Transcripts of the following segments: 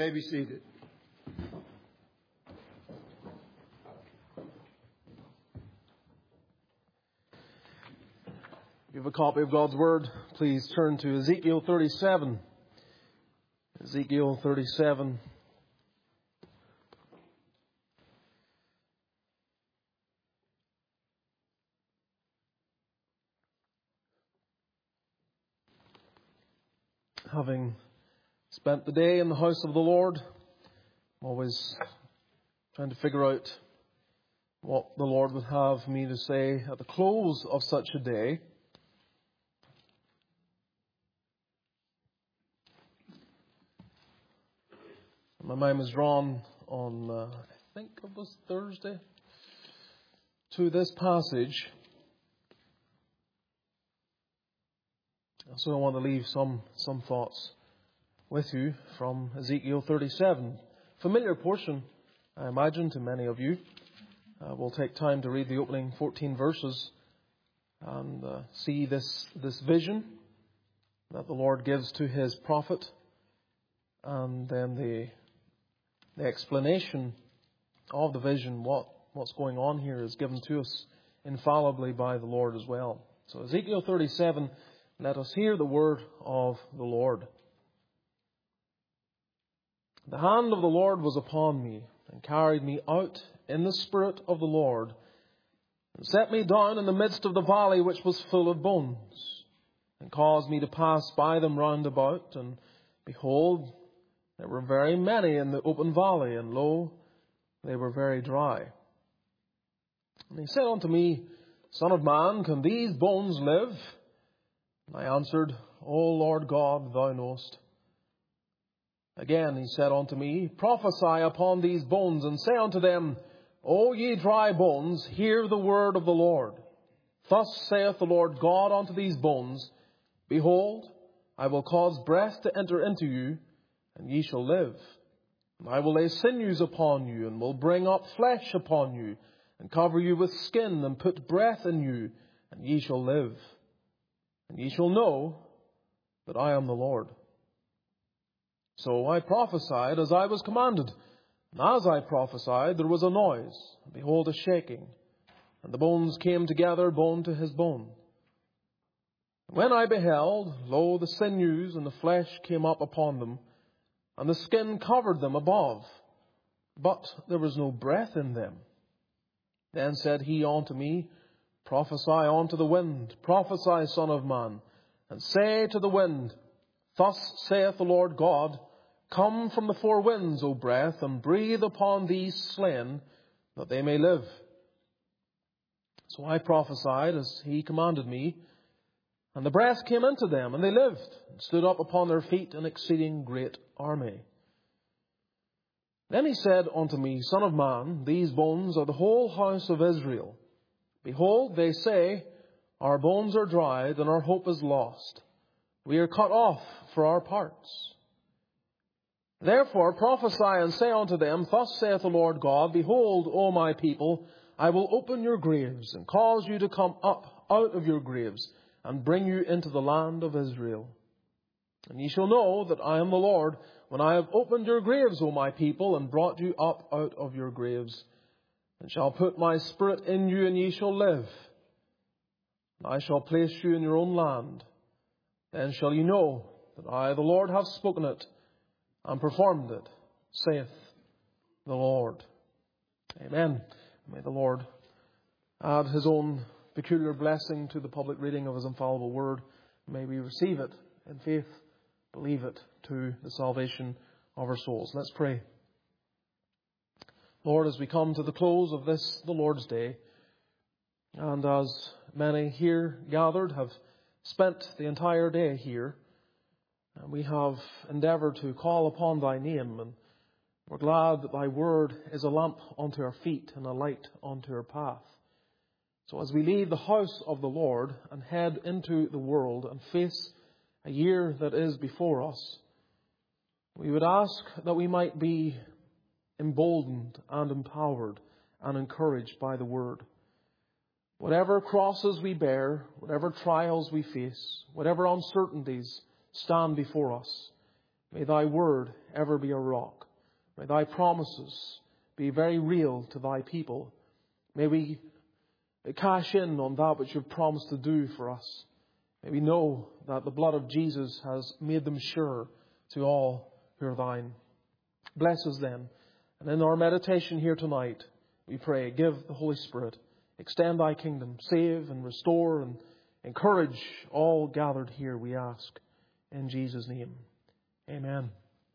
may be seated. If you have a copy of God's Word, please turn to Ezekiel 37. Ezekiel 37. Having spent the day in the house of the Lord, I'm always trying to figure out what the Lord would have me to say at the close of such a day. My mind was drawn on, I think it was Thursday, to this passage. So I want to leave some thoughts with you from Ezekiel 37. Familiar portion, I imagine, to many of you. We'll take time to read the opening 14 verses and see this vision that the Lord gives to His prophet, and then the explanation of the vision, what's going on here, is given to us infallibly by the Lord as well. So Ezekiel 37, let us hear the word of the Lord. The hand of the Lord was upon me, and carried me out in the Spirit of the Lord, and set me down in the midst of the valley which was full of bones, and caused me to pass by them round about, and behold, there were very many in the open valley, and lo, they were very dry. And He said unto me, Son of man, can these bones live? And I answered, O Lord God, Thou knowest. Again He said unto me, Prophesy upon these bones, and say unto them, O ye dry bones, hear the word of the Lord. Thus saith the Lord God unto these bones, Behold, I will cause breath to enter into you, and ye shall live. And I will lay sinews upon you, and will bring up flesh upon you, and cover you with skin, and put breath in you, and ye shall live. And ye shall know that I am the Lord. So I prophesied as I was commanded. And as I prophesied, there was a noise, and behold, a shaking. And the bones came together, bone to his bone. And when I beheld, lo, the sinews and the flesh came up upon them, and the skin covered them above, but there was no breath in them. Then said He unto me, Prophesy unto the wind, prophesy, Son of man, and say to the wind, Thus saith the Lord God, Come from the four winds, O breath, and breathe upon these slain, that they may live. So I prophesied as He commanded me, and the breath came into them, and they lived, and stood up upon their feet, an exceeding great army. Then He said unto me, Son of man, these bones are the whole house of Israel. Behold, they say, Our bones are dried, and our hope is lost. We are cut off for our parts. Therefore prophesy and say unto them, Thus saith the Lord God, Behold, O my people, I will open your graves, and cause you to come up out of your graves, and bring you into the land of Israel. And ye shall know that I am the Lord, when I have opened your graves, O my people, and brought you up out of your graves, and shall put my spirit in you, and ye shall live. And I shall place you in your own land. Then shall ye know that I, the Lord, have spoken it, and performed it, saith the Lord. Amen. May the Lord add His own peculiar blessing to the public reading of His infallible word. May we receive it in faith, believe it to the salvation of our souls. Let's pray. Lord, as we come to the close of this, the Lord's Day, and as many here gathered have spent the entire day here, and we have endeavoured to call upon Thy name, and we're glad that Thy word is a lamp unto our feet and a light unto our path. So as we leave the house of the Lord and head into the world and face a year that is before us, we would ask that we might be emboldened and empowered and encouraged by the word. Whatever crosses we bear, whatever trials we face, whatever uncertainties stand before us, May thy word ever be a rock. May thy promises be very real to thy people. May we cash in on that which you've promised to do for us. May we know that the blood of Jesus has made them sure to all who are thine. Bless us then. And in our meditation here tonight, we pray, give the Holy Spirit, extend thy kingdom, save and restore and encourage all gathered here, we ask. In Jesus' name, amen.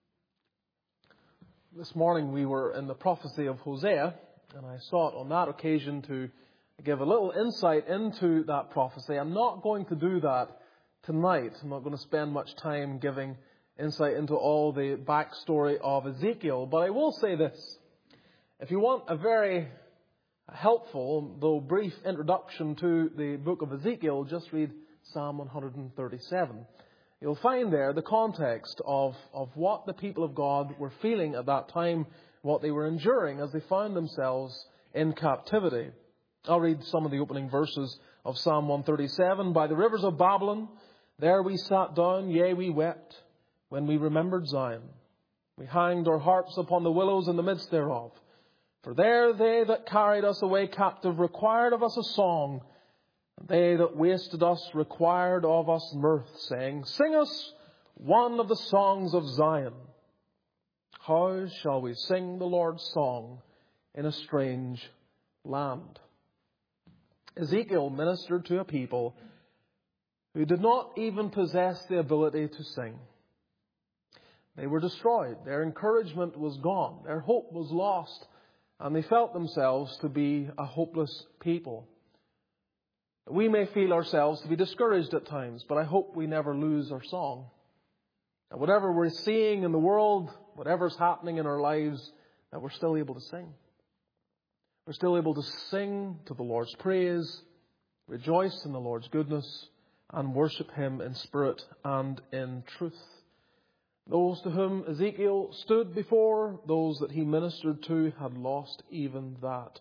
This morning we were in the prophecy of Hosea, and I sought on that occasion to give a little insight into that prophecy. I'm not going to do that tonight. I'm not going to spend much time giving insight into all the backstory of Ezekiel, but I will say this. If you want a very helpful, though brief, introduction to the book of Ezekiel, just read Psalm 137. You'll find there the context of what the people of God were feeling at that time, what they were enduring as they found themselves in captivity. I'll read some of the opening verses of Psalm 137. By the rivers of Babylon, there we sat down, yea, we wept, when we remembered Zion. We hanged our harps upon the willows in the midst thereof. For there they that carried us away captive required of us a song, and they that wasted us required of us mirth, saying, Sing us one of the songs of Zion. How shall we sing the Lord's song in a strange land? Ezekiel ministered to a people who did not even possess the ability to sing. They were destroyed. Their encouragement was gone. Their hope was lost. And they felt themselves to be a hopeless people. We may feel ourselves to be discouraged at times, but I hope we never lose our song. And whatever we're seeing in the world, whatever's happening in our lives, that we're still able to sing. We're still able to sing to the Lord's praise, rejoice in the Lord's goodness, and worship Him in spirit and in truth. Those to whom Ezekiel stood before, those that he ministered to, had lost even that.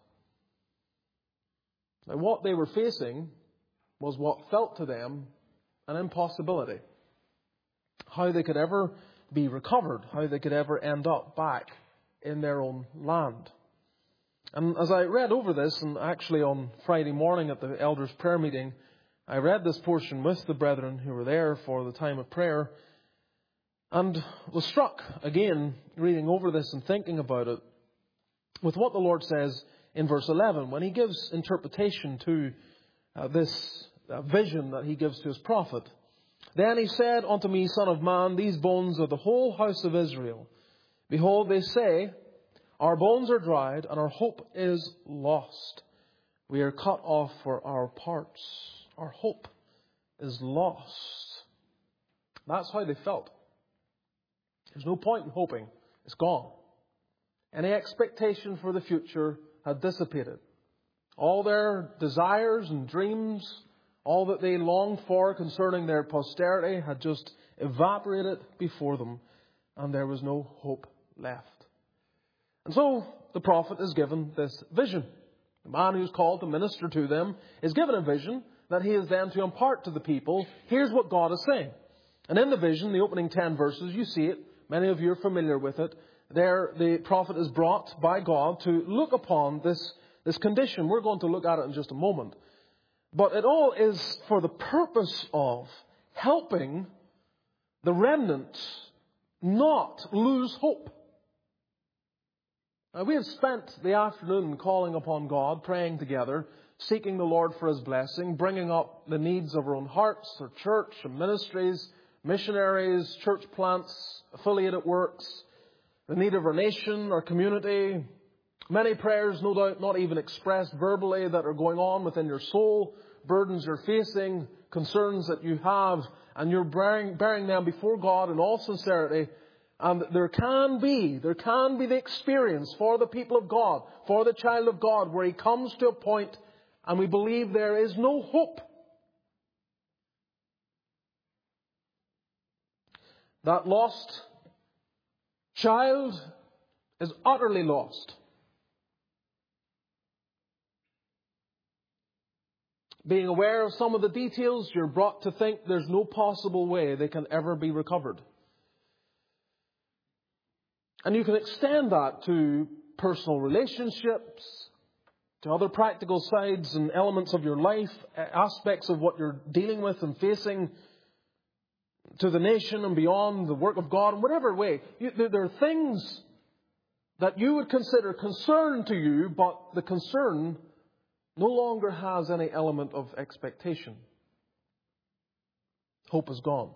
Now, what they were facing was what felt to them an impossibility. How they could ever be recovered, how they could ever end up back in their own land. And as I read over this, and actually on Friday morning at the elders' prayer meeting, I read this portion with the brethren who were there for the time of prayer, and was struck again, reading over this and thinking about it, with what the Lord says in verse 11, when He gives interpretation to this vision that He gives to His prophet. Then He said unto me, Son of man, these bones are the whole house of Israel. Behold, they say, Our bones are dried, and our hope is lost. We are cut off for our parts. Our hope is lost. That's how they felt. There's no point in hoping. It's gone. Any expectation for the future had dissipated. All their desires and dreams, all that they longed for concerning their posterity, had just evaporated before them, and there was no hope left. And so the prophet is given this vision. The man who's called to minister to them is given a vision that he is then to impart to the people. Here's what God is saying. And in the vision, the opening 10 verses, you see it. Many of you are familiar with it. There, the prophet is brought by God to look upon this condition. We're going to look at it in just a moment. But it all is for the purpose of helping the remnant not lose hope. Now, we have spent the afternoon calling upon God, praying together, seeking the Lord for His blessing, bringing up the needs of our own hearts, our church and ministries, missionaries, church plants, affiliated works, the need of our nation, our community. Many prayers, no doubt, not even expressed verbally, that are going on within your soul, burdens you're facing, concerns that you have, and you're bearing them before God in all sincerity. And there can be the experience for the people of God, for the child of God, where he comes to a point and we believe there is no hope. That lost child is utterly lost. Being aware of some of the details, you're brought to think there's no possible way they can ever be recovered. And you can extend that to personal relationships, to other practical sides and elements of your life, aspects of what you're dealing with and facing, to the nation and beyond, the work of God, in whatever way. There are things that you would consider concern to you, but the concern no longer has any element of expectation. Hope is gone.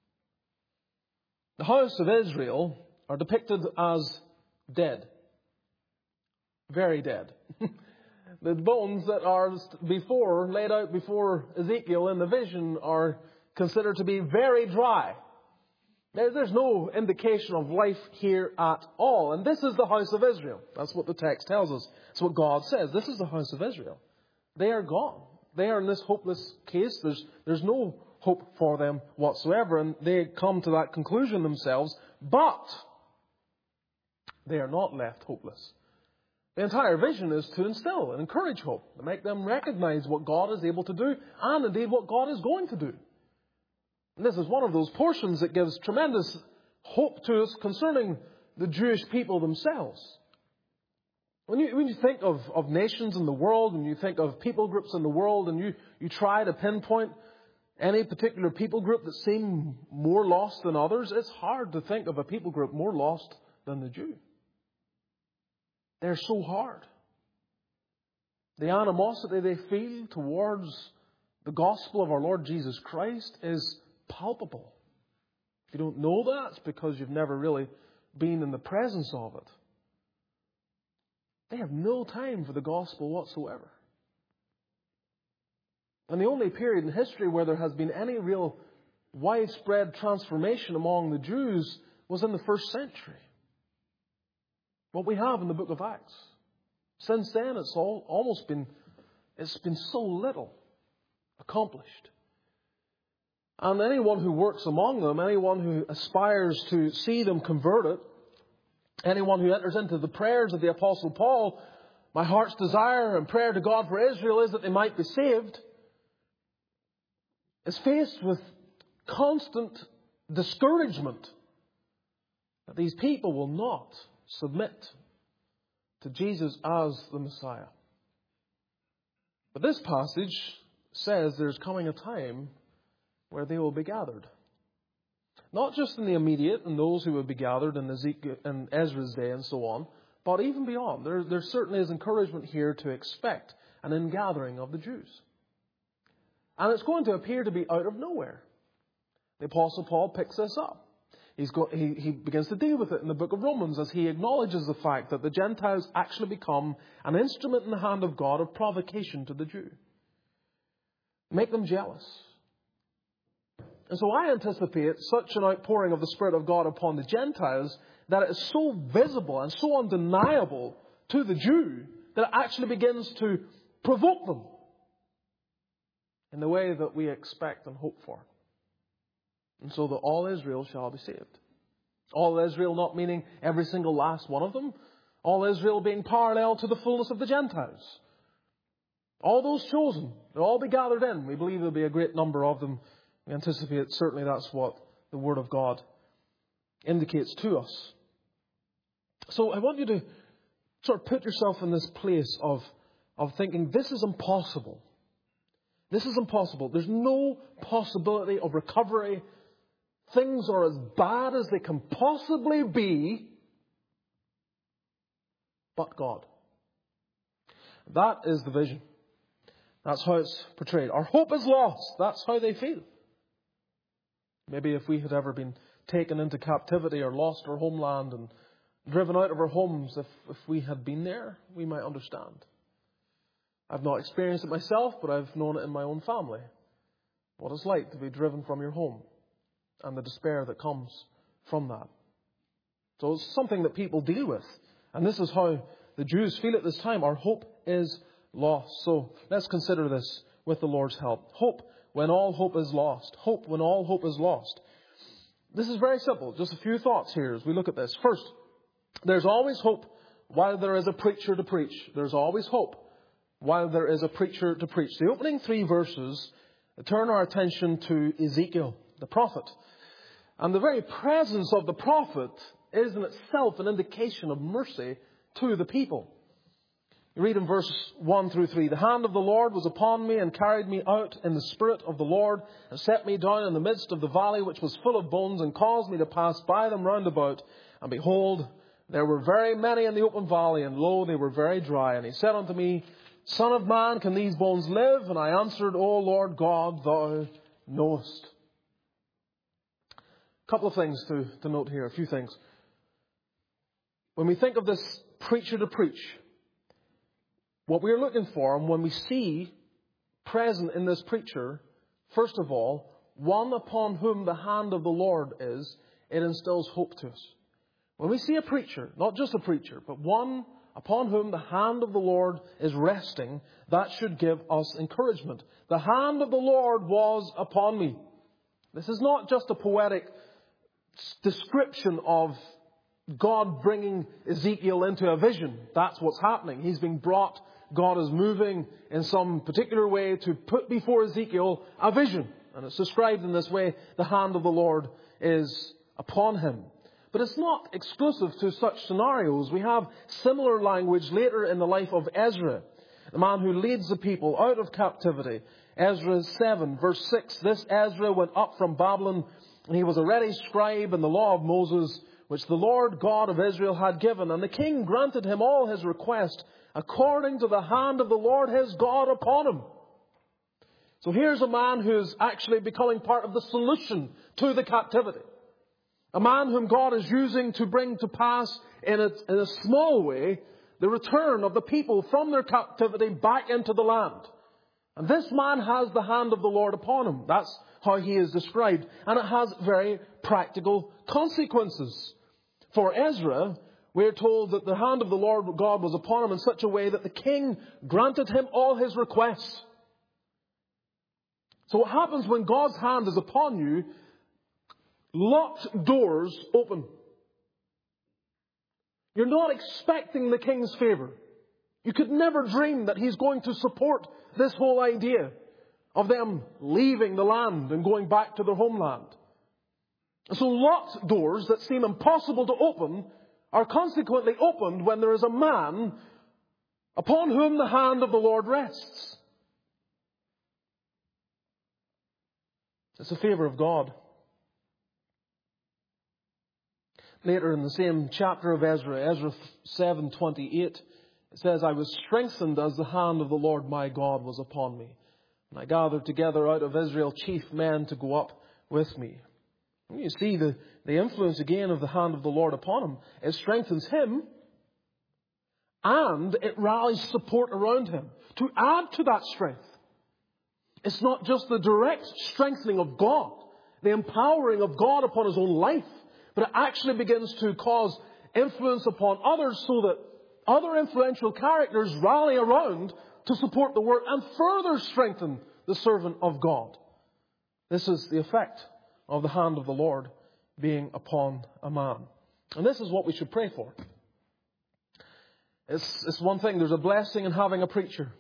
The house of Israel are depicted as dead. Very dead. The bones that are laid out before Ezekiel in the vision are considered to be very dry. There's no indication of life here at all. And this is the house of Israel. That's what the text tells us. That's what God says. This is the house of Israel. They are gone. They are in this hopeless case. There's no hope for them whatsoever. And they come to that conclusion themselves. But they are not left hopeless. The entire vision is to instill and encourage hope, to make them recognize what God is able to do and indeed what God is going to do. And this is one of those portions that gives tremendous hope to us concerning the Jewish people themselves. When you think of nations in the world, and you think of people groups in the world, and you try to pinpoint any particular people group that seem more lost than others, it's hard to think of a people group more lost than the Jew. They're so hard. The animosity they feel towards the gospel of our Lord Jesus Christ is palpable. If you don't know that, it's because you've never really been in the presence of it. They have no time for the gospel whatsoever. And the only period in history where there has been any real widespread transformation among the Jews was in the first century. What we have in the book of Acts. Since then, it's been so little accomplished. And anyone who works among them, anyone who aspires to see them converted, anyone who enters into the prayers of the Apostle Paul, my heart's desire and prayer to God for Israel is that they might be saved, is faced with constant discouragement that these people will not submit to Jesus as the Messiah. But this passage says there's coming a time where they will be gathered. Not just in the immediate and those who will be gathered in Ezekiel and Ezra's day and so on, but even beyond. There certainly is encouragement here to expect an ingathering of the Jews. And it's going to appear to be out of nowhere. The Apostle Paul picks this up. He begins to deal with it in the book of Romans as he acknowledges the fact that the Gentiles actually become an instrument in the hand of God of provocation to the Jew. Make them jealous. And so I anticipate such an outpouring of the Spirit of God upon the Gentiles that it is so visible and so undeniable to the Jew that it actually begins to provoke them in the way that we expect and hope for. And so that all Israel shall be saved. All Israel not meaning every single last one of them. All Israel being parallel to the fullness of the Gentiles. All those chosen, they'll all be gathered in. We believe there'll be a great number of them. We anticipate certainly that's what the Word of God indicates to us. So I want you to sort of put yourself in this place of thinking, this is impossible. This is impossible. There's no possibility of recovery. Things are as bad as they can possibly be, but God. That is the vision. That's how it's portrayed. Our hope is lost. That's how they feel. Maybe if we had ever been taken into captivity or lost our homeland and driven out of our homes, if we had been there, we might understand. I've not experienced it myself, but I've known it in my own family. What it's like to be driven from your home and the despair that comes from that. So it's something that people deal with. And this is how the Jews feel at this time. Our hope is lost. So let's consider this with the Lord's help. Hope when all hope is lost. Hope when all hope is lost. This is very simple. Just a few thoughts here as we look at this. First, there's always hope while there is a preacher to preach. There's always hope while there is a preacher to preach. The opening 3 verses turn our attention to Ezekiel, the prophet. And the very presence of the prophet is in itself an indication of mercy to the people. You read in verse 1 through 3, "The hand of the Lord was upon me and carried me out in the spirit of the Lord and set me down in the midst of the valley which was full of bones and caused me to pass by them round about. And behold, there were very many in the open valley, and lo, they were very dry. And he said unto me, Son of man, can these bones live? And I answered, O Lord God, thou knowest." A couple of things to note here, a few things. When we think of this preacher to preach, what we're looking for, and when we see present in this preacher, first of all, one upon whom the hand of the Lord is, it instills hope to us. When we see a preacher, not just a preacher, but one upon whom the hand of the Lord is resting, that should give us encouragement. The hand of the Lord was upon me. This is not just a poetic description of God bringing Ezekiel into a vision. That's what's happening. He's being brought. God is moving in some particular way to put before Ezekiel a vision. And it's described in this way, the hand of the Lord is upon him. But it's not exclusive to such scenarios. We have similar language later in the life of Ezra, the man who leads the people out of captivity. Ezra 7, verse 6, "This Ezra went up from Babylon, and he was a ready scribe in the law of Moses, which the Lord God of Israel had given. And the king granted him all his request, according to the hand of the Lord his God upon him." So here's a man who's actually becoming part of the solution to the captivity. A man whom God is using to bring to pass in a small way the return of the people from their captivity back into the land. And this man has the hand of the Lord upon him. That's how he is described. And it has very practical consequences. For Ezra, we're told that the hand of the Lord God was upon him in such a way that the king granted him all his requests. So what happens when God's hand is upon you? Locked doors open. You're not expecting the king's favor. You could never dream that he's going to support this whole idea of them leaving the land and going back to their homeland. So locked doors that seem impossible to open are consequently opened when there is a man upon whom the hand of the Lord rests. It's the favor of God. Later in the same chapter of Ezra, Ezra 7:28, it says, "I was strengthened as the hand of the Lord my God was upon me. And I gathered together out of Israel chief men to go up with me." And you see the influence again of the hand of the Lord upon him. It strengthens him and it rallies support around him to add to that strength. It's not just the direct strengthening of God, the empowering of God upon his own life, but it actually begins to cause influence upon others so that other influential characters rally around to support the work and further strengthen the servant of God. This is the effect of the hand of the Lord being upon a man. And this is what we should pray for. It's one thing, there's a blessing in having a preacher.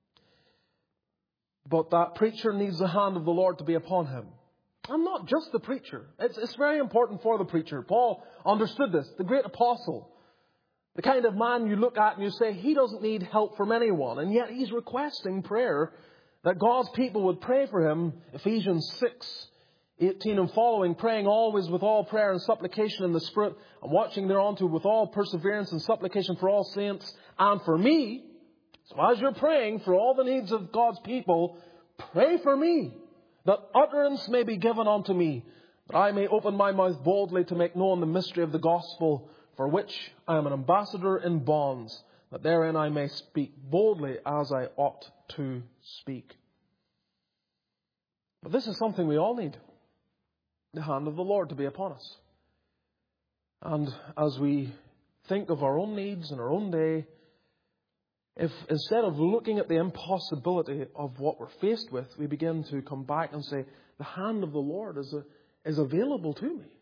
But that preacher needs the hand of the Lord to be upon him. And not just the preacher. It's very important for the preacher. Paul understood this. The great apostle. The kind of man you look at and you say, he doesn't need help from anyone. And yet he's requesting prayer that God's people would pray for him. Ephesians 6:18 and following, "Praying always with all prayer and supplication in the Spirit, and watching thereunto with all perseverance and supplication for all saints and for me." So as you're praying for all the needs of God's people, pray for me, that utterance may be given unto me, that I may open my mouth boldly to make known the mystery of the gospel, for which I am an ambassador in bonds, that therein I may speak boldly as I ought to speak. But this is something we all need. The hand of the Lord to be upon us. And as we think of our own needs in our own day, if instead of looking at the impossibility of what we're faced with, we begin to come back and say, the hand of the Lord is available to me.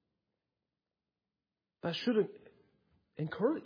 That should encourage.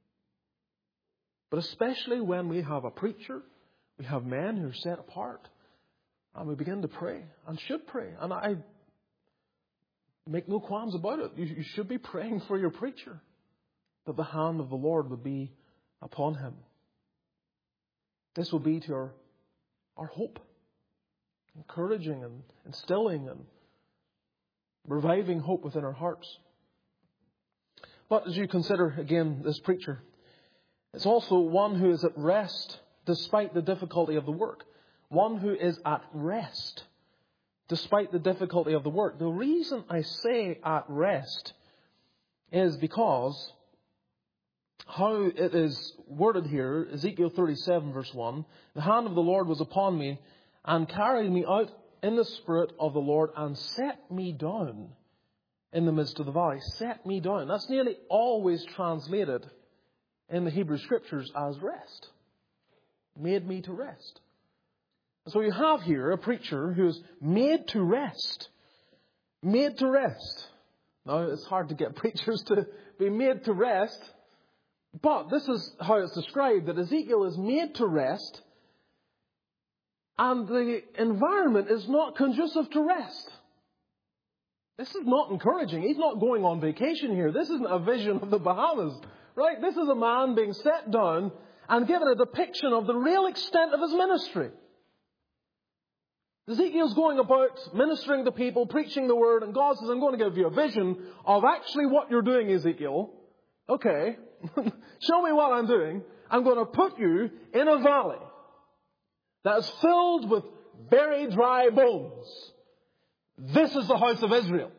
But especially when we have a preacher, we have men who are set apart, and we begin to pray, and should pray. And Make no qualms about it. You should be praying for your preacher, that the hand of the Lord would be upon him. This will be to our hope, encouraging and instilling and reviving hope within our hearts. But as you consider again this preacher, it's also one who is at rest despite the difficulty of the work. One who is at rest despite the difficulty of the work. The reason I say at rest is because how it is worded here, Ezekiel 37 verse 1, the hand of the Lord was upon me and carried me out in the Spirit of the Lord and set me down in the midst of the valley. Set me down. That's nearly always translated in the Hebrew Scriptures as rest. Made me to rest. So you have here a preacher who is made to rest. Made to rest. Now, it's hard to get preachers to be made to rest. But this is how it's described, that Ezekiel is made to rest. And the environment is not conducive to rest. This is not encouraging. He's not going on vacation here. This isn't a vision of the Bahamas. Right? This is a man being set down and given a depiction of the real extent of his ministry. Ezekiel's going about ministering to people, preaching the word, and God says, I'm going to give you a vision of actually what you're doing, Ezekiel. Okay, show me what I'm doing. I'm going to put you in a valley that is filled with very dry bones. This is the house of Israel.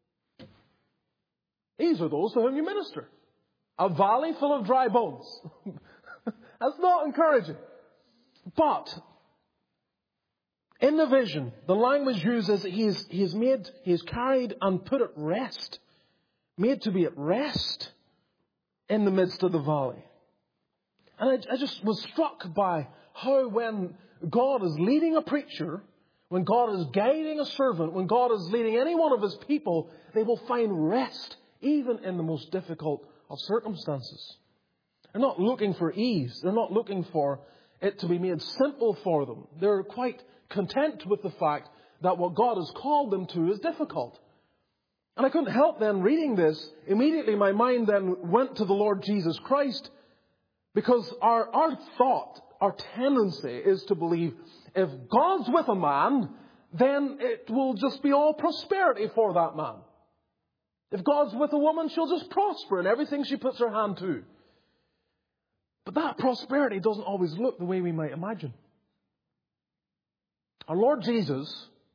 These are those to whom you minister. A valley full of dry bones. That's not encouraging. But in the vision, the language used is he is carried and put at rest. Made to be at rest in the midst of the valley. And I just was struck by how when God is leading a preacher, when God is guiding a servant, when God is leading any one of his people, they will find rest even in the most difficult of circumstances. They're not looking for ease. They're not looking for it to be made simple for them. They're quite content with the fact that what God has called them to is difficult. And I couldn't help then reading this. Immediately my mind then went to the Lord Jesus Christ, because our thought, our tendency is to believe if God's with a man, then it will just be all prosperity for that man. If God's with a woman, she'll just prosper in everything she puts her hand to. But that prosperity doesn't always look the way we might imagine. Our Lord Jesus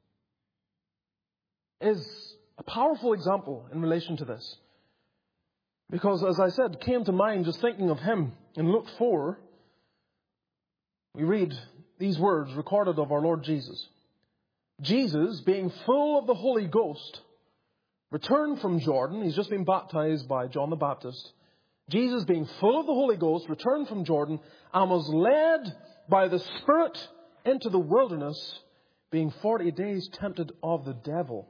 is a powerful example in relation to this. Because, as I said, came to mind just thinking of him in Luke 4. We read these words recorded of our Lord Jesus. Jesus, being full of the Holy Ghost, returned from Jordan. He's just been baptized by John the Baptist. Jesus, being full of the Holy Ghost, returned from Jordan and was led by the Spirit into the wilderness, being 40 days tempted of the devil.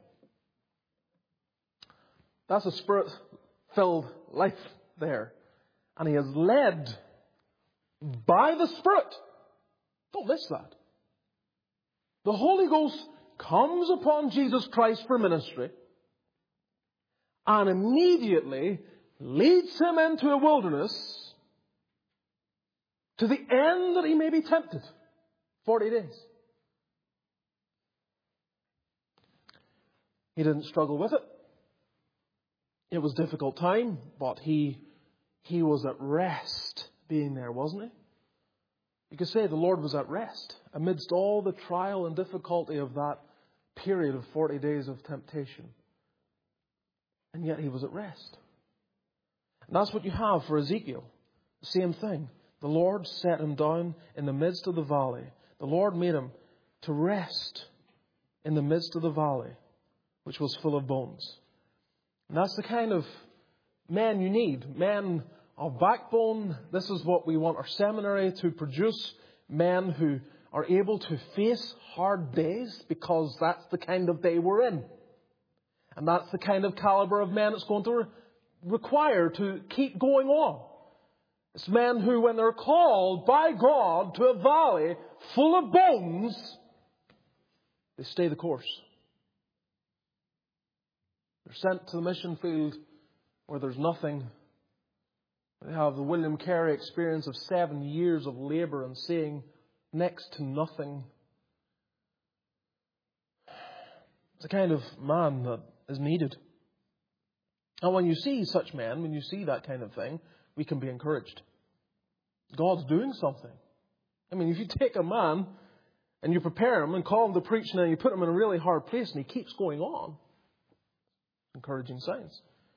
That's a Spirit-filled life there. And he is led by the Spirit. Don't miss that. The Holy Ghost comes upon Jesus Christ for ministry and immediately leads him into a wilderness to the end that he may be tempted. 40 days. He didn't struggle with it. It was a difficult time, but he was at rest being there, wasn't he? You could say the Lord was at rest amidst all the trial and difficulty of that period of 40 days of temptation. And yet he was at rest. And that's what you have for Ezekiel. The same thing. The Lord set him down in the midst of the valley. The Lord made him to rest in the midst of the valley, which was full of bones. And that's the kind of men you need. Men of backbone. This is what we want our seminary to produce. Men who are able to face hard days, because that's the kind of day we're in. And that's the kind of caliber of men it's going to require to keep going on. It's men who, when they're called by God to a valley full of bones, they stay the course. They're sent to the mission field where there's nothing. They have the William Carey experience of 7 years of labour and seeing next to nothing. It's the kind of man that is needed. And when you see such men, when you see that kind of thing, we can be encouraged. God's doing something. I mean, if you take a man and you prepare him and call him to preach, and then you put him in a really hard place and he keeps going on, encouraging signs.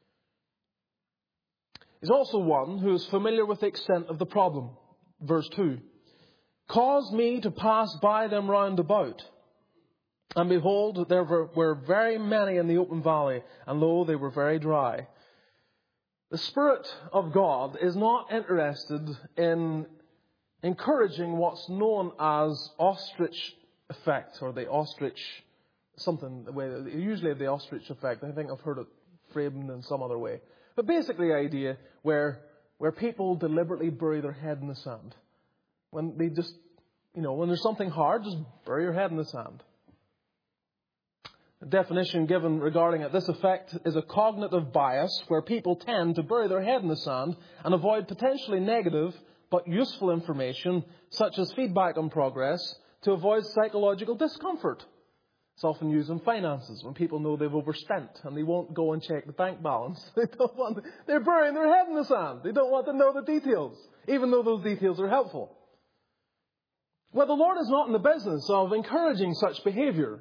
He's also one who is familiar with the extent of the problem. Verse 2. Caused me to pass by them round about. And behold, there were very many in the open valley, and lo, they were very dry. The Spirit of God is not interested in encouraging what's known as ostrich effect, or the ostrich, usually the ostrich effect. I think I've heard it framed in some other way. But basically the idea where people deliberately bury their head in the sand. When they just, when there's something hard, just bury your head in the sand. The definition given regarding it, this effect is a cognitive bias where people tend to bury their head in the sand and avoid potentially negative but useful information such as feedback on progress to avoid psychological discomfort. It's often used in finances when people know they've overspent and they won't go and check the bank balance. They're burying their head in the sand. They don't want to know the details, even though those details are helpful. Well, the Lord is not in the business of encouraging such behavior.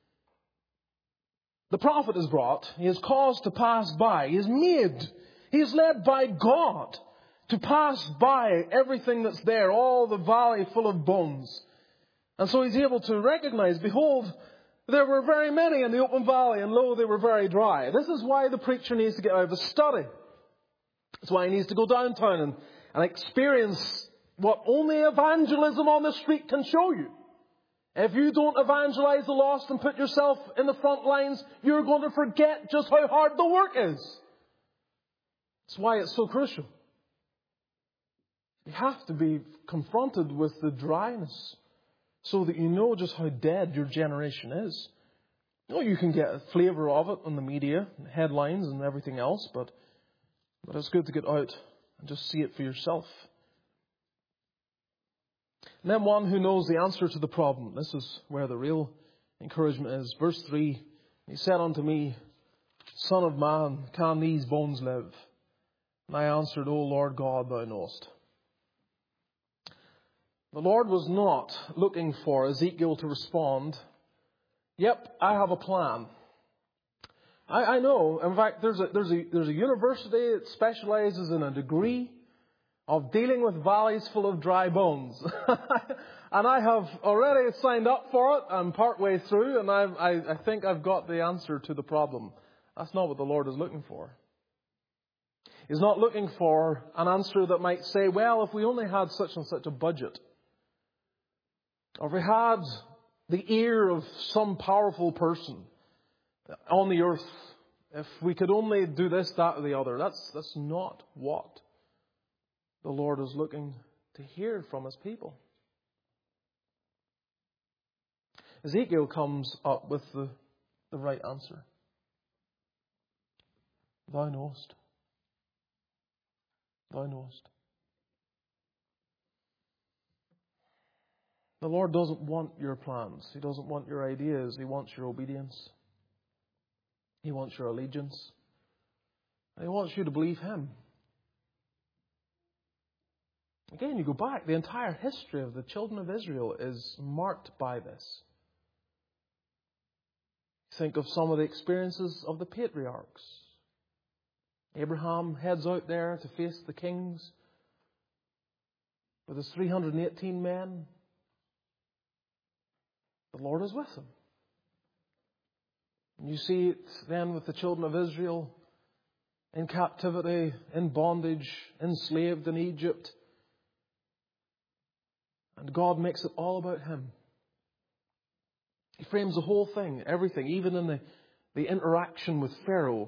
The prophet is brought. He is caused to pass by. He is made. He is led by God to pass by everything that's there, all the valley full of bones. And so he's able to recognize, behold, there were very many in the open valley, and lo, they were very dry. This is why the preacher needs to get out of his study. That's why he needs to go downtown and experience what only evangelism on the street can show you. If you don't evangelize the lost and put yourself in the front lines, you're going to forget just how hard the work is. That's why it's so crucial. You have to be confronted with the dryness so that you know just how dead your generation is. You can get a flavour of it in the media, headlines and everything else, but it's good to get out and just see it for yourself. And then one who knows the answer to the problem. This is where the real encouragement is. Verse 3, he said unto me, Son of man, can these bones live? And I answered, O Lord God, thou knowest. The Lord was not looking for Ezekiel to respond, yep, I have a plan. I know. In fact, there's a university that specializes in a degree of dealing with valleys full of dry bones. And I have already signed up for it. I'm partway through, and I think I've got the answer to the problem. That's not what the Lord is looking for. He's not looking for an answer that might say, well, if we only had such and such a budget, or if we had the ear of some powerful person on the earth, if we could only do this, that, or the other. That's not what the Lord is looking to hear from His people. Ezekiel comes up with the right answer. Thou knowest. Thou knowest. The Lord doesn't want your plans. He doesn't want your ideas. He wants your obedience. He wants your allegiance. And He wants you to believe Him. Again, you go back. The entire history of the children of Israel is marked by this. Think of some of the experiences of the patriarchs. Abraham heads out there to face the kings with his 318 men. The Lord is with him. And you see it then with the children of Israel in captivity, in bondage, enslaved in Egypt. And God makes it all about Him. He frames the whole thing, everything, even in the interaction with Pharaoh.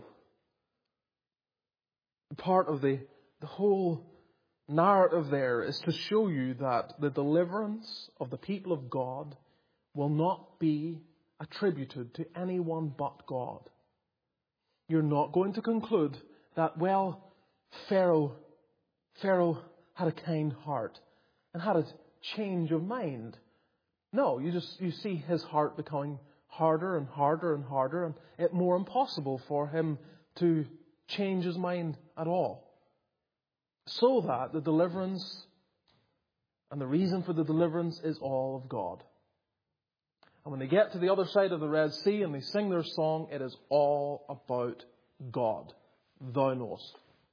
Part of the whole narrative there is to show you that the deliverance of the people of God will not be attributed to anyone but God. you're not going to conclude that, well, Pharaoh had a kind heart and had a change of mind. No, you see his heart becoming harder and harder and harder, and it more impossible for him to change his mind at all. So that the deliverance and the reason for the deliverance is all of God. And when they get to the other side of the Red Sea and they sing their song, it is all about God. Thou knowest.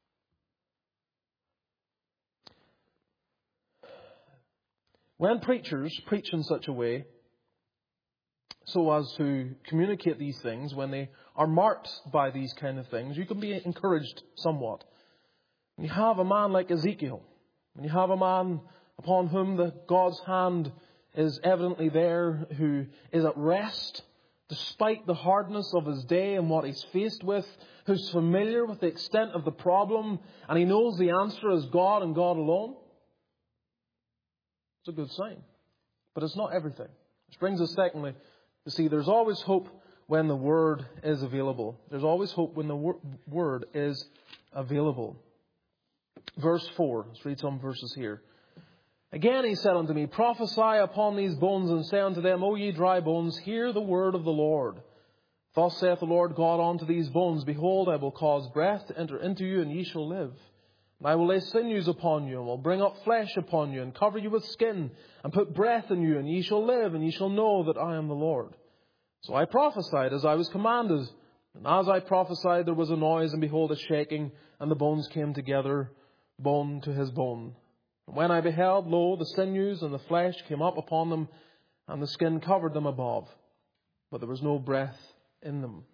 When preachers preach in such a way so as to communicate these things, when they are marked by these kind of things, you can be encouraged somewhat. When you have a man like Ezekiel, when you have a man upon whom God's hand is evidently there, who is at rest despite the hardness of his day and what he's faced with, who's familiar with the extent of the problem, and he knows the answer is God and God alone, it's a good sign. But it's not everything. Which brings us secondly, you see, there's always hope when the Word is available. There's always hope when the Word is available. Verse 4, let's read some verses here. Again he said unto me, prophesy upon these bones, and say unto them, O ye dry bones, hear the word of the Lord. Thus saith the Lord God unto these bones, behold, I will cause breath to enter into you, and ye shall live. And I will lay sinews upon you, and will bring up flesh upon you, and cover you with skin, and put breath in you, and ye shall live, and ye shall know that I am the Lord. So I prophesied as I was commanded. And as I prophesied, there was a noise, and behold, a shaking, and the bones came together, bone to his bone. And when I beheld, lo, the sinews and the flesh came up upon them, and the skin covered them above, but there was no breath in them.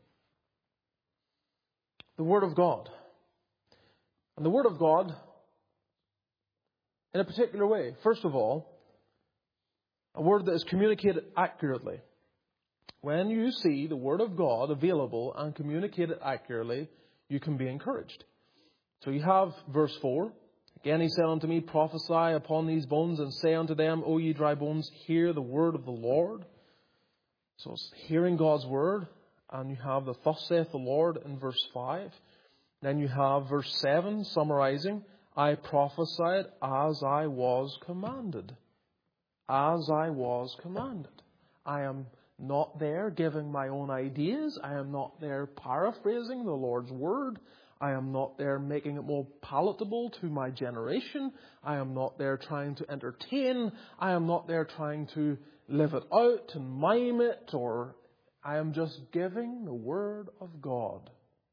The Word of God. And the Word of God in a particular way. First of all, a word that is communicated accurately. When you see the Word of God available and communicated accurately, you can be encouraged. So you have verse 4. Again he said unto me, prophesy upon these bones, and say unto them, O ye dry bones, hear the word of the Lord. So it's hearing God's word. And you have the thus saith the Lord in verse 5. Then you have verse 7 summarizing, I prophesied as I was commanded. As I was commanded. I am not there giving my own ideas. I am not there paraphrasing the Lord's word. I am not there making it more palatable to my generation. I am not there trying to entertain. I am not there trying to live it out and mime it, or I am just giving the word of God.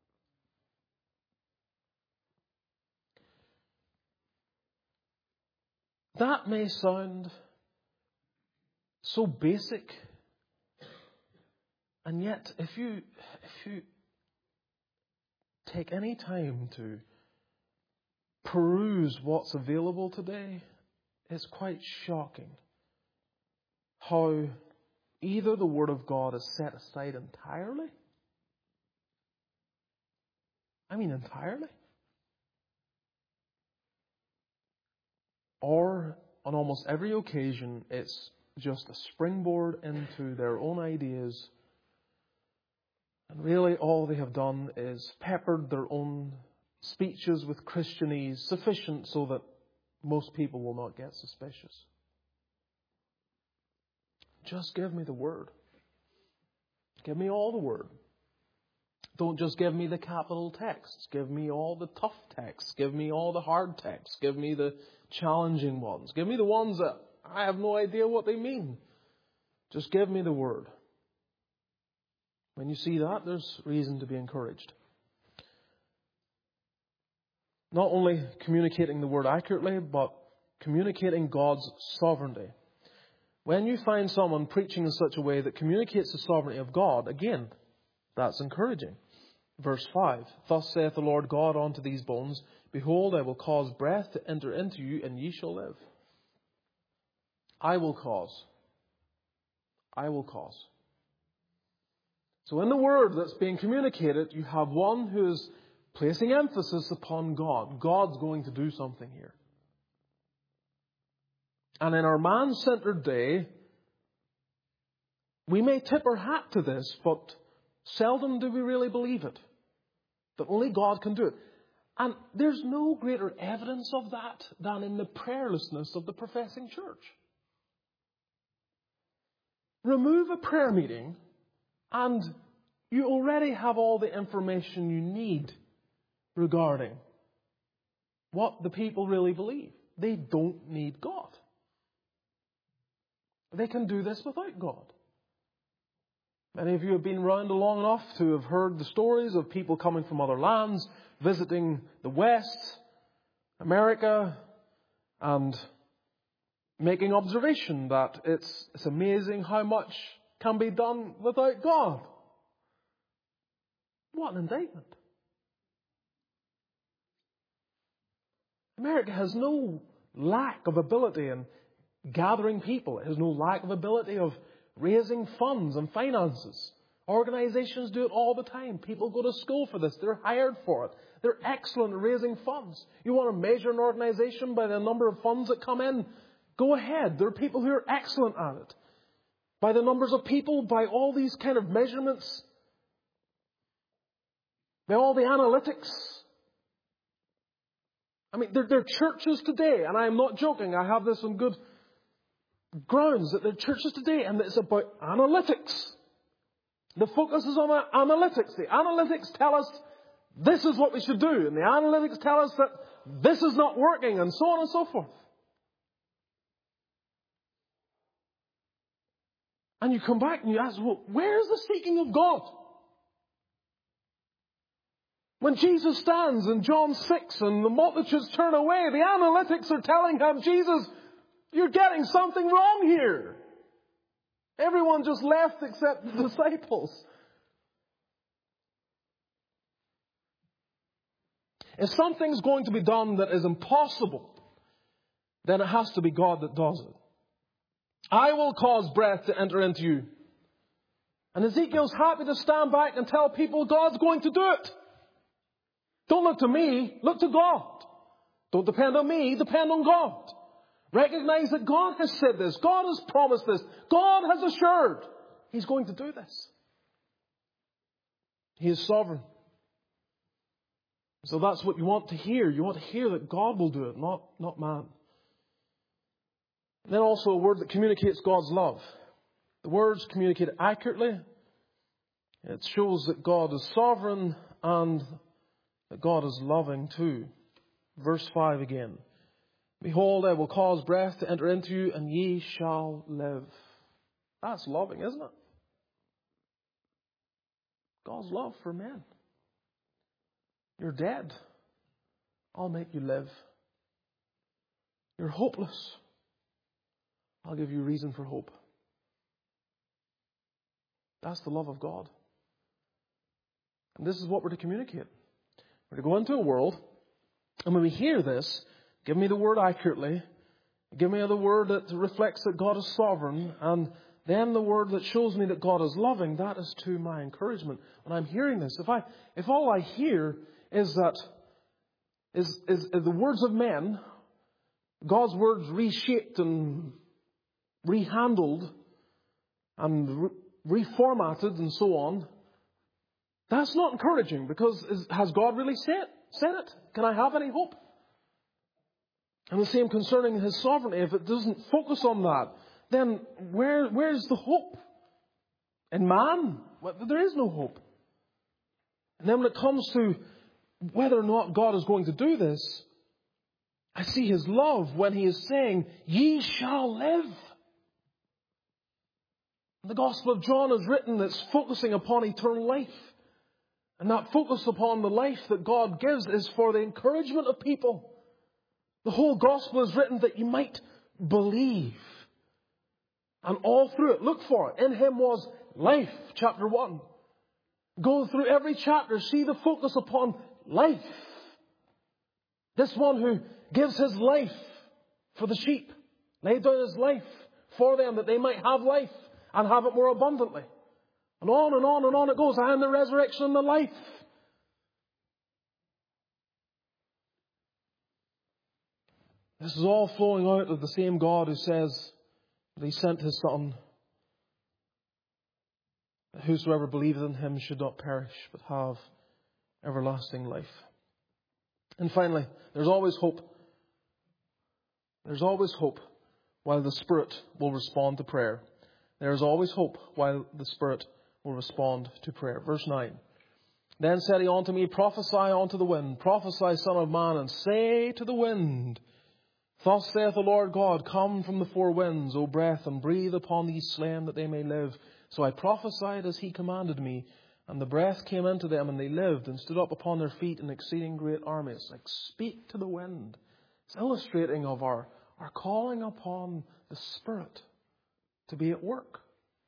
That may sound so basic, and yet if you take any time to peruse what's available today, it's quite shocking how either the Word of God is set aside entirely. I mean entirely. Or on almost every occasion, it's just a springboard into their own ideas. And really all they have done is peppered their own speeches with Christianese, sufficient so that most people will not get suspicious. Just give me the Word. Give me all the Word. Don't just give me the capital texts. Give me all the tough texts. Give me all the hard texts. Give me the challenging ones. Give me the ones that I have no idea what they mean. Just give me the Word. When you see that, there's reason to be encouraged. Not only communicating the Word accurately, but communicating God's sovereignty. When you find someone preaching in such a way that communicates the sovereignty of God, again, that's encouraging. Verse 5, Thus saith the Lord God unto these bones, Behold, I will cause breath to enter into you, and ye shall live. I will cause. I will cause. So in the word that's being communicated, you have one who is placing emphasis upon God. God's going to do something here. And in our man-centered day, we may tip our hat to this, but seldom do we really believe it. That only God can do it. And there's no greater evidence of that than in the prayerlessness of the professing church. Remove a prayer meeting and you already have all the information you need regarding what the people really believe. They don't need God. They can do this without God. Many of you have been around long enough to have heard the stories of people coming from other lands, visiting the West, America, and making observation that it's amazing how much can be done without God. What an indictment. America has no lack of ability in gathering people. It has no lack of ability of raising funds and finances. Organizations do it all the time. People go to school for this. They're hired for it. They're excellent at raising funds. You want to measure an organization by the number of funds that come in? Go ahead. There are people who are excellent at it. By the numbers of people, by all these kind of measurements, by all the analytics. I mean, there are churches today, and I am not joking, I have this on good grounds, that there are churches today, and it's about analytics. The focus is on analytics. The analytics tell us this is what we should do, and the analytics tell us that this is not working, and so on and so forth. And you come back and you ask, well, where's the seeking of God? When Jesus stands in John 6 and the multitudes turn away, the analytics are telling him, Jesus, you're getting something wrong here. Everyone just left except the disciples. If something's going to be done that is impossible, then it has to be God that does it. I will cause breath to enter into you. And Ezekiel's happy to stand back and tell people God's going to do it. Don't look to me, look to God. Don't depend on me, depend on God. Recognize that God has said this. God has promised this. God has assured He's going to do this. He is sovereign. So that's what you want to hear. You want to hear that God will do it, not man. And then also a word that communicates God's love. The words communicate accurately. It shows that God is sovereign and that God is loving too. Verse 5 again. Behold, I will cause breath to enter into you, and ye shall live. That's loving, isn't it? God's love for men. You're dead. I'll make you live. You're hopeless. I'll give you reason for hope. That's the love of God. And this is what we're to communicate. We're to go into a world, and when we hear this, give me the word accurately, give me the word that reflects that God is sovereign, and then the word that shows me that God is loving. That is to my encouragement. When I'm hearing this, if all I hear is the words of men, God's words reshaped and rehandled and reformatted and so on, that's not encouraging, because has God really said it? Can I have any hope? And the same concerning His sovereignty. If it doesn't focus on that, then where's the hope? In man? Well, there is no hope. And then when it comes to whether or not God is going to do this, I see His love when He is saying, ye shall live. The Gospel of John is written that's focusing upon eternal life. And that focus upon the life that God gives is for the encouragement of people. The whole Gospel is written that you might believe. And all through it, look for it. In Him was life, chapter 1. Go through every chapter, see the focus upon life. This one who gives His life for the sheep, laid down His life for them that they might have life and have it more abundantly. And on and on and on it goes. I am the resurrection and the life. This is all flowing out of the same God who says that He sent His Son, that whosoever believeth in Him should not perish, but have everlasting life. And finally, there's always hope. There's always hope while the Spirit will respond to prayer. There is always hope while the Spirit will respond to prayer. Verse 9. Then said he unto me, prophesy unto the wind, prophesy, Son of man, and say to the wind, thus saith the Lord God, come from the four winds, O breath, and breathe upon these slain that they may live. So I prophesied as he commanded me, and the breath came into them, and they lived, and stood up upon their feet, an exceeding great army. It's like, speak to the wind. It's illustrating of our calling upon the Spirit to be at work.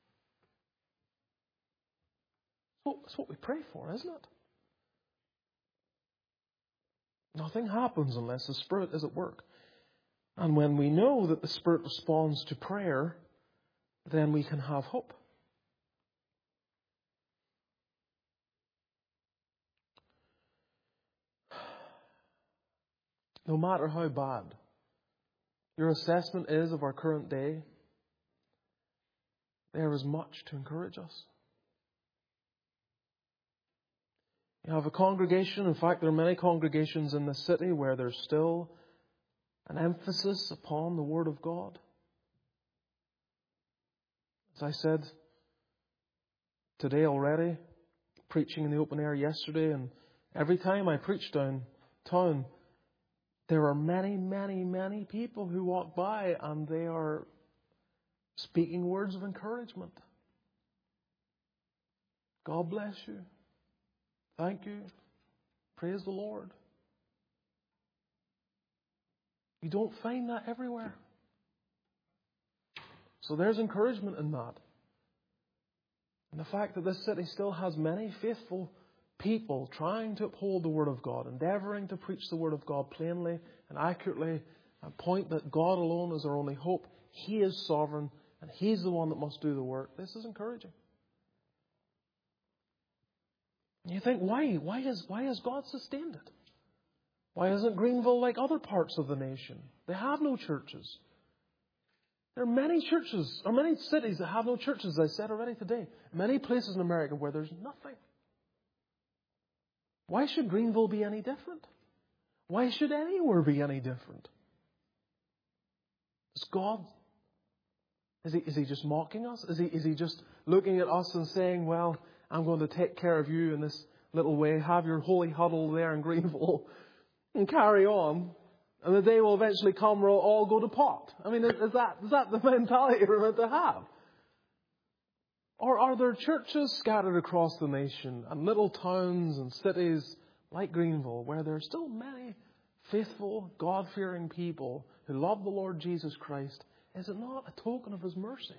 That's what we pray for, isn't it? Nothing happens unless the Spirit is at work. And when we know that the Spirit responds to prayer, then we can have hope. No matter how bad your assessment is of our current day, there is much to encourage us. You have a congregation, in fact there are many congregations in this city where there's still an emphasis upon the Word of God. As I said today already, preaching in the open air yesterday, and every time I preach downtown, there are many, many, many people who walk by and they are speaking words of encouragement. God bless you. Thank you. Praise the Lord. You don't find that everywhere. So there's encouragement in that. And the fact that this city still has many faithful people trying to uphold the Word of God, endeavouring to preach the Word of God plainly and accurately, and point that God alone is our only hope. He is sovereign and He's the one that must do the work. This is encouraging. And you think, why? Why has God sustained it? Why isn't Greenville like other parts of the nation? They have no churches. There are many churches, or many cities that have no churches, as I said already today. Many places in America where there's nothing. Why should Greenville be any different? Why should anywhere be any different? Is God, is he just mocking us? Is he just looking at us and saying, well, I'm going to take care of you in this little way, have your holy huddle there in Greenville, and carry on, and the day will eventually come where we'll all go to pot? I mean, is that the mentality we're meant to have? Or are there churches scattered across the nation and little towns and cities like Greenville where there are still many faithful, God-fearing people who love the Lord Jesus Christ? Is it not a token of His mercy?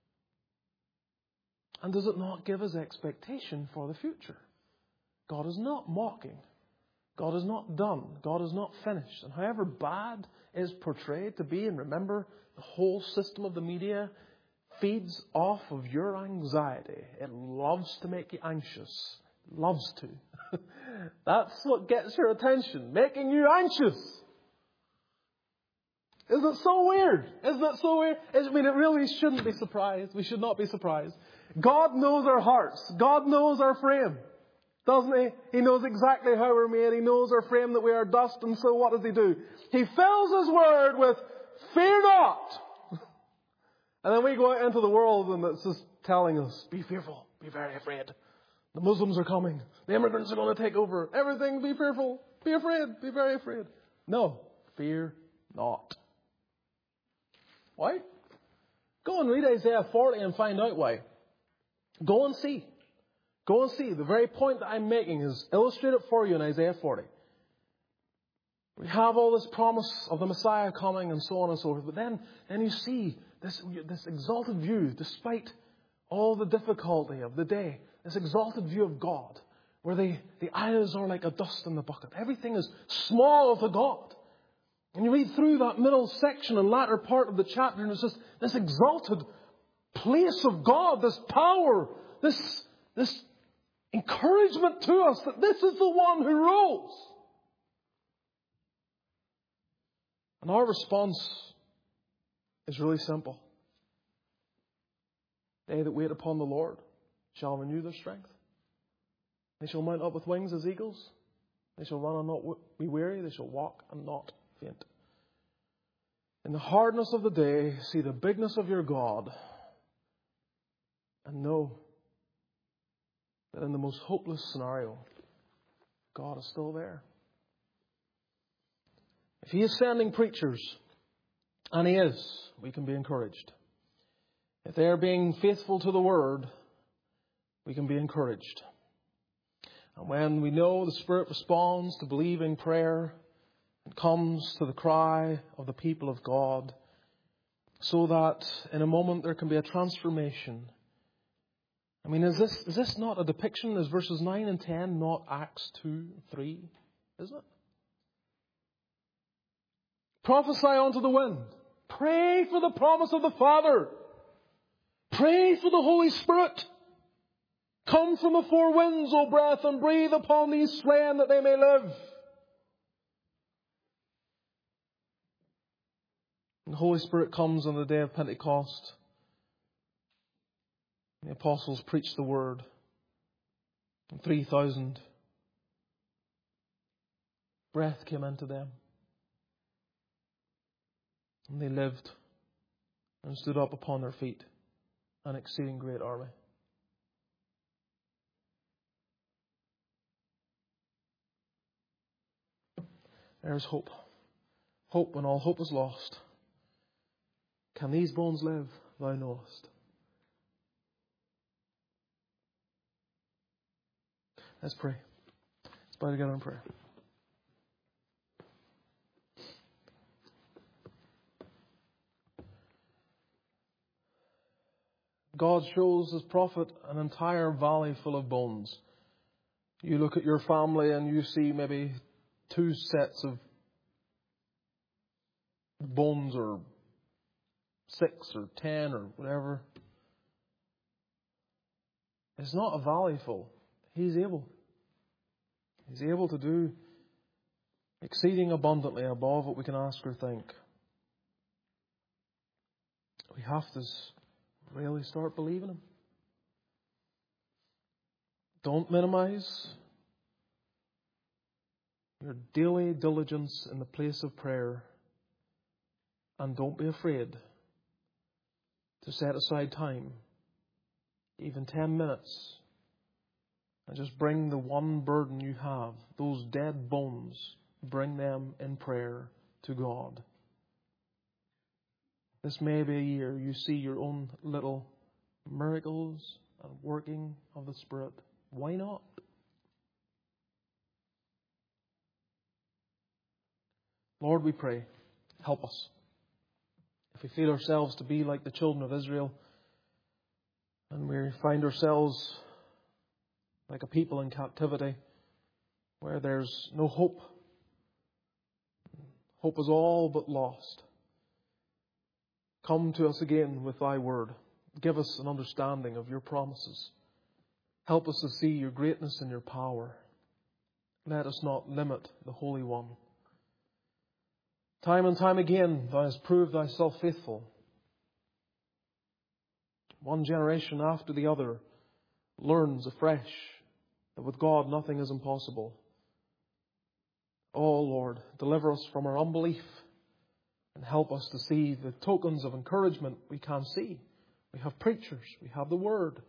And does it not give us expectation for the future? God is not mocking. God is not done. God is not finished. And however bad it is portrayed to be, and remember, the whole system of the media feeds off of your anxiety. It loves to make you anxious. It loves to. That's what gets your attention, making you anxious. Isn't it so weird? Isn't it so weird? I mean, it really shouldn't be surprised. We should not be surprised. God knows our hearts. God knows our frame. Doesn't He? He knows exactly how we're made. He knows our frame, that we are dust. And so what does He do? He fills His word with, fear not. And then we go out into the world and it's just telling us, be fearful, be very afraid. The Muslims are coming. The immigrants are going to take over. Everything, be fearful, be afraid, be very afraid. No, fear not. Why? Go and read Isaiah 40 and find out why. Go and see. Go and see. The very point that I'm making is illustrated for you in Isaiah 40. We have all this promise of the Messiah coming and so on and so forth. But then you see this exalted view, despite all the difficulty of the day, this exalted view of God, where the eyes are like a dust in the bucket. Everything is small to God. And you read through that middle section and latter part of the chapter, and it's just this exalted place of God, this power, this encouragement to us that this is the one who rules. And our response is really simple. They that wait upon the Lord shall renew their strength. They shall mount up with wings as eagles. They shall run and not be weary. They shall walk and not faint. In the hardness of the day, see the bigness of your God and know that in the most hopeless scenario, God is still there. If He is sending preachers, and He is, we can be encouraged. If they are being faithful to the Word, we can be encouraged. And when we know the Spirit responds to believing prayer and comes to the cry of the people of God, so that in a moment there can be a transformation. I mean, is this not a depiction? Is verses 9 and 10 not Acts 2, 3? Isn't it? Prophesy unto the wind. Pray for the promise of the Father. Pray for the Holy Spirit. Come from the four winds, O breath, and breathe upon these slain that they may live. And the Holy Spirit comes on the day of Pentecost. The apostles preached the word. And 3,000 breath came into them. And they lived and stood up upon their feet, an exceeding great army. There's hope. Hope when all hope is lost. Can these bones live? Thou knowest. Let's pray. Let's bow together in prayer. God shows His prophet an entire valley full of bones. You look at your family and you see maybe 2 sets of bones, or 6 or 10 or whatever. It's not a valley full. He's able. He's able to do exceeding abundantly above what we can ask or think. We have to really start believing Him. Don't minimize your daily diligence in the place of prayer. And don't be afraid to set aside time, even 10 minutes, and just bring the one burden you have, those dead bones, bring them in prayer to God. This may be a year you see your own little miracles and working of the Spirit. Why not? Lord, we pray, help us. If we feel ourselves to be like the children of Israel, and we find ourselves like a people in captivity, where there's no hope, hope is all but lost, come to us again with Thy word. Give us an understanding of Your promises. Help us to see Your greatness and Your power. Let us not limit the Holy One. Time and time again, Thou hast proved Thyself faithful. One generation after the other learns afresh that with God nothing is impossible. Oh Lord, deliver us from our unbelief and help us to see the tokens of encouragement we can see. We have preachers, we have the Word.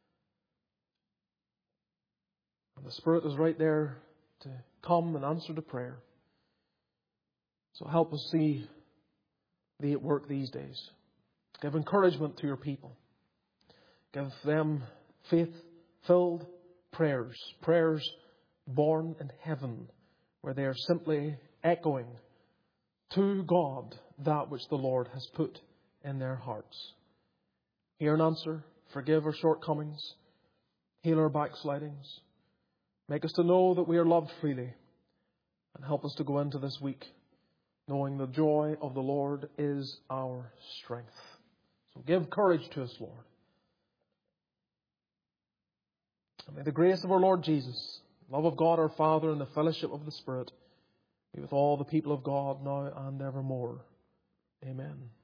And the Spirit is right there to come and answer to prayer. So help us see Thee at work these days. Give encouragement to Your people. Give them faith-filled prayers. Prayers born in heaven, where they are simply echoing to God that which the Lord has put in their hearts. Hear and answer. Forgive our shortcomings. Heal our backslidings. Make us to know that we are loved freely. And help us to go into this week knowing the joy of the Lord is our strength. So give courage to us, Lord. And may the grace of our Lord Jesus, love of God our Father, and the fellowship of the Spirit be with all the people of God now and evermore. Amen.